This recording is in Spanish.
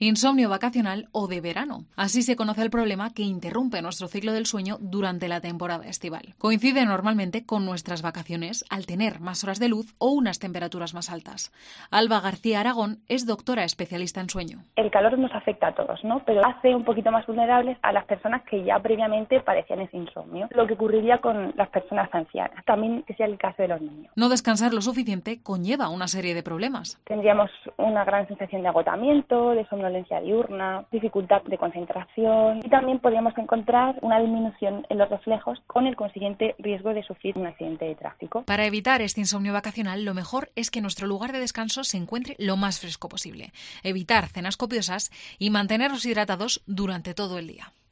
insomnio vacacional o de verano. Así se conoce el problema que interrumpe nuestro ciclo del sueño durante la temporada estival. Coincide normalmente con nuestras vacaciones al tener más horas de luz o unas temperaturas más altas. Alba García Aragón es doctora especialista en sueño. El calor nos afecta a todos, ¿no? Pero hace un poquito más vulnerables a las personas que ya previamente padecían ese insomnio. Lo que ocurriría con las personas ancianas, también que sea el caso de los niños. No descansar lo suficiente conlleva una serie de problemas. Tendríamos una gran sensación de agotamiento, de somnolencia diurna, dificultad de concentración y también podríamos encontrar una disminución en los reflejos con el consiguiente riesgo de sufrir un accidente de tráfico. Para evitar este insomnio vacacional, lo mejor es que nuestro lugar de descanso se encuentre lo más fresco posible, evitar cenas copiosas y mantenernos hidratados durante todo el día.